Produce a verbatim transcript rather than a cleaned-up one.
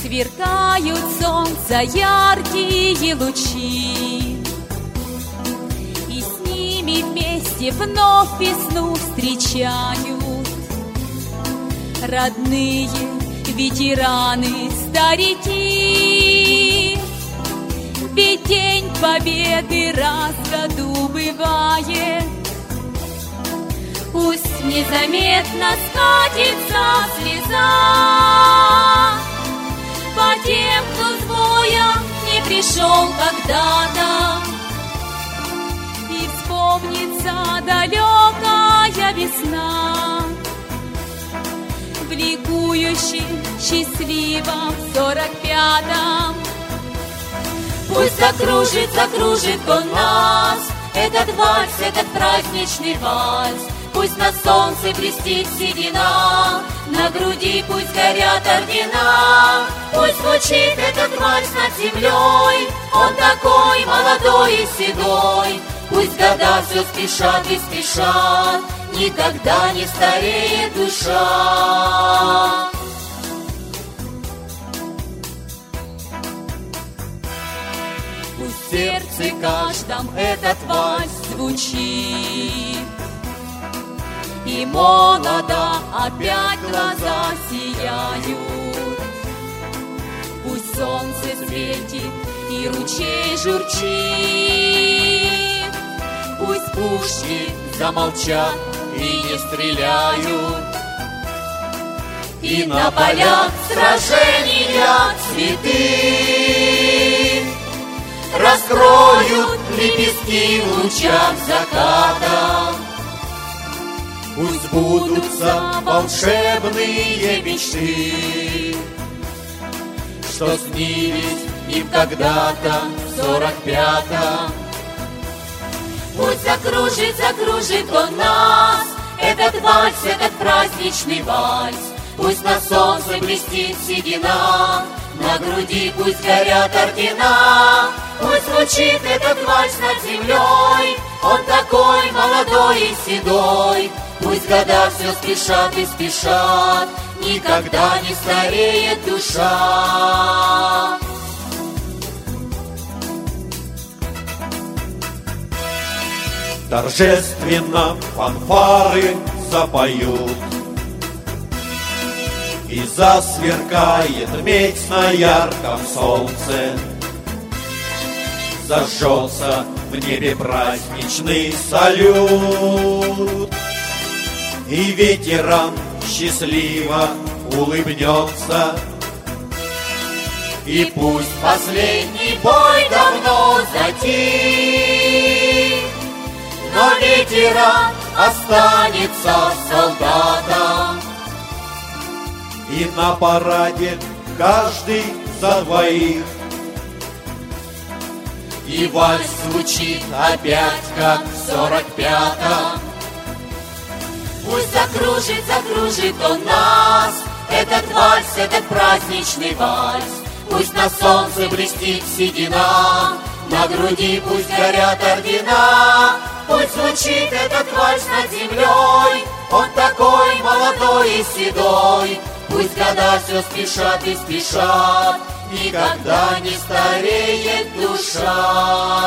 Сверкают солнца яркие лучи, и с ними вместе вновь весну встречают родные ветераны, старики. Ведь день победы раз в году бывает. Пусть незаметно скатится слеза по тем, кто с боя не пришел когда-то, и вспомнится далекая весна в ликующем, счастливом сорок пятом. Пусть закружит, закружит он нас, этот вальс, этот праздничный вальс. Пусть на солнце блестит седина, на груди пусть горят ордена. Пусть звучит этот вальс над землей, он такой молодой и седой. Пусть года все спешат и спешат, никогда не стареет душа. Пусть в сердце каждом этот вальс звучит, и молодо опять глаза сияют. Пусть солнце светит и ручей журчит, пусть пушки замолчат и не стреляют, и на полях сражения цветы раскроют лепестки в лучах заката. Пусть сбудутся волшебные мечты, что снились им когда-то в сорок пятом. Пусть закружит, закружит он нас, этот вальс, этот праздничный вальс. Пусть на солнце блестит седина, на груди пусть горят ордена. Пусть звучит этот вальс над землей, он такой молодой и седой. Пусть года все спешат и спешат, никогда не стареет душа. Торжественно фанфары запоют, и засверкает медь на ярком солнце. Зажжется в небе праздничный салют, и ветеран счастливо улыбнется. И пусть последний бой давно затих, но ветеран останется солдатом. И на параде каждый за двоих, и вальс звучит опять, как в сорок пятом. Пусть закружит, закружит он нас, этот вальс, этот праздничный вальс. Пусть на солнце блестит седина, на груди пусть горят ордена. Пусть звучит этот вальс над землей, он такой молодой и седой. Пусть года все спешат и спешат, никогда не стареет душа.